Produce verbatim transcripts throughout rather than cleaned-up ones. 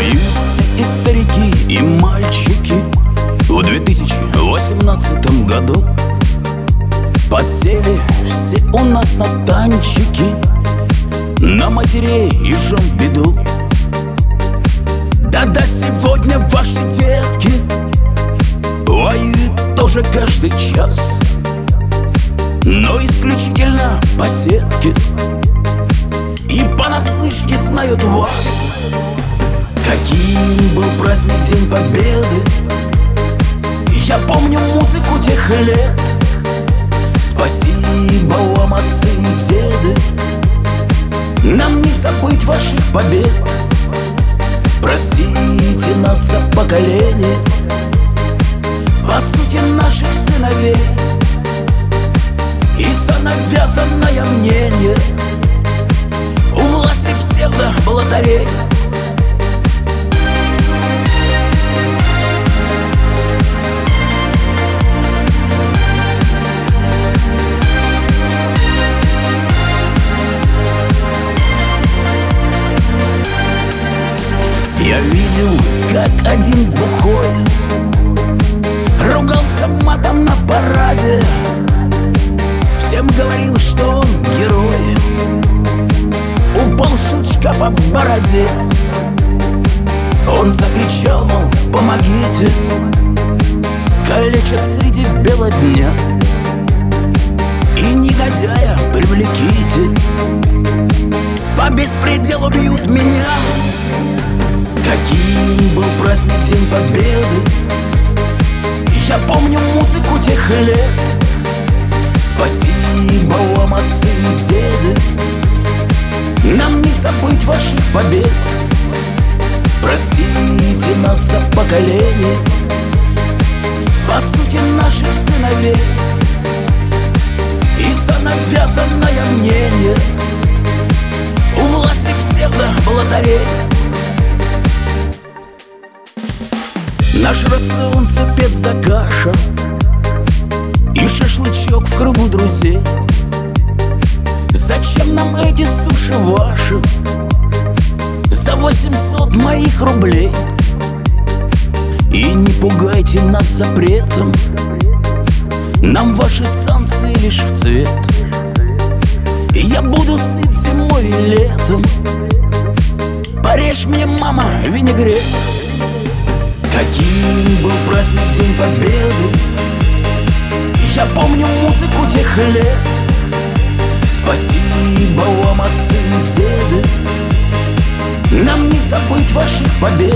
Поют все и старики, и мальчики. В две тысячи восемнадцатом году подсели все у нас на танчики, на матерей и жен беду. Да-да, сегодня ваши детки воюют тоже каждый час, но исключительно по сетке и понаслышке знают вас. Каким был праздник День Победы, я помню музыку тех лет. Спасибо вам, отцы и деды, нам не забыть ваших побед. Простите нас за поколение, по сути наших сыновей, и за навязанное мнение у власти псевдо-блатарей. Я видел, как один бухой ругался матом на параде, всем говорил, что он герой. Упал щелчка по бороде, он закричал, мол, помогите, калечат среди бела дня, и негодяя привлеките, по беспределу бьют меня. Каким был праздник День Победы, я помню музыку тех лет. Спасибо вам, отцы и деды, нам не забыть ваших побед. Простите нас за поколение, по сути наших сыновей, и за навязанное мнение у власти псевдо-блатарей. Наш рацион супец да каша и шашлычок в кругу друзей. Зачем нам эти суши ваши за восемьсот моих рублей? И не пугайте нас запретом, нам ваши санкции лишь в цвет. И я буду сыт зимой и летом, порежь мне, мама, винегрет. Каким был праздник День Победы, я помню музыку тех лет. Спасибо вам, отцы и деды, нам не забыть ваших побед.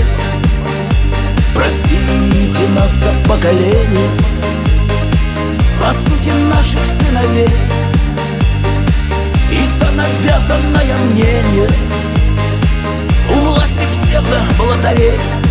Простите нас за поколение, по сути наших сыновей, и за навязанное мнение у власти псевдо-блатарей.